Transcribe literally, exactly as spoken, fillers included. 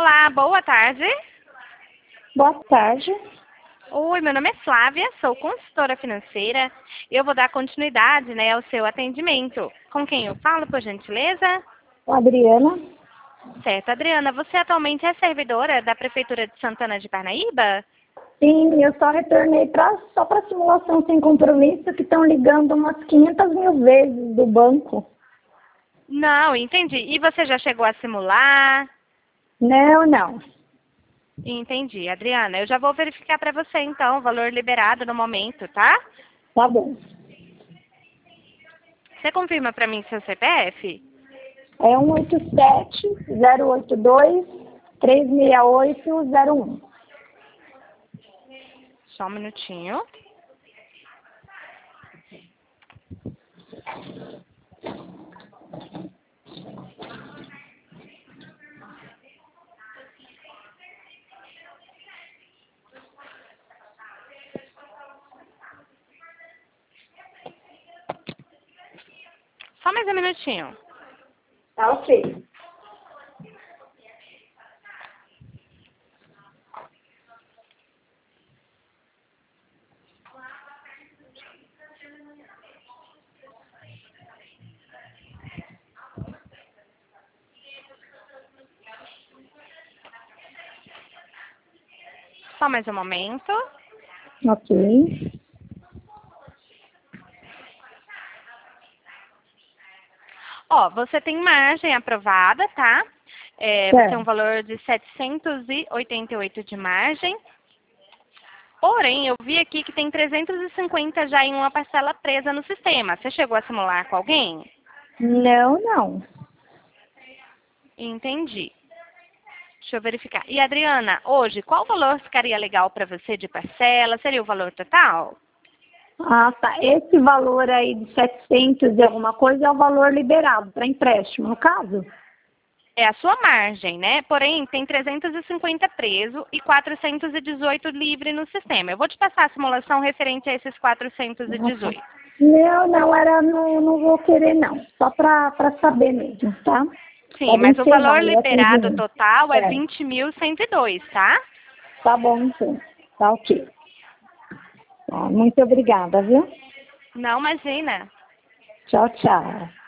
Olá, boa tarde. Boa tarde. Oi, meu nome é Flávia, sou consultora financeira e eu vou dar continuidade, né, ao seu atendimento. Com quem eu falo, por gentileza? Adriana. Certo, Adriana, você atualmente é servidora da Prefeitura de Santana de Parnaíba? Sim, eu só retornei pra, só para simulação sem compromisso, que estão ligando umas quinhentas mil vezes do banco. Não, entendi. E você já chegou a simular? Não, não. Entendi, Adriana. Eu já vou verificar para você, então, o valor liberado no momento, tá? Tá bom. Você confirma para mim seu C P F? É um oito sete zero oito dois três seis oito zero um. Só um minutinho. Só mais um minutinho. Tá ok. Só mais um momento. Ok. Ó, você tem margem aprovada, tá? É, você tem um Certo. valor de setecentos e oitenta e oito de margem. Porém, eu vi aqui que tem trezentos e cinquenta já em uma parcela presa no sistema. Você chegou a simular com alguém? Não, não. Entendi. Deixa eu verificar. E, Adriana, hoje, qual valor ficaria legal para você de parcela? Seria o valor total? Ah, tá. Esse valor aí de setecentos e alguma coisa é o valor liberado para empréstimo, no caso? É a sua margem, né? Porém, tem trezentos e cinquenta preso e quatrocentos e dezoito livre no sistema. Eu vou te passar a simulação referente a esses quatrocentos e Ah, tá. dezoito. Não, não, era, não, não vou querer não. Só para saber mesmo, tá? Sim, Pode mas o encerrar valor o liberado atendimento. total é É, vinte mil cento e dois, tá? tá bom então. Tá ok. Tá, muito obrigada, viu? Não, imagina. Tchau, tchau.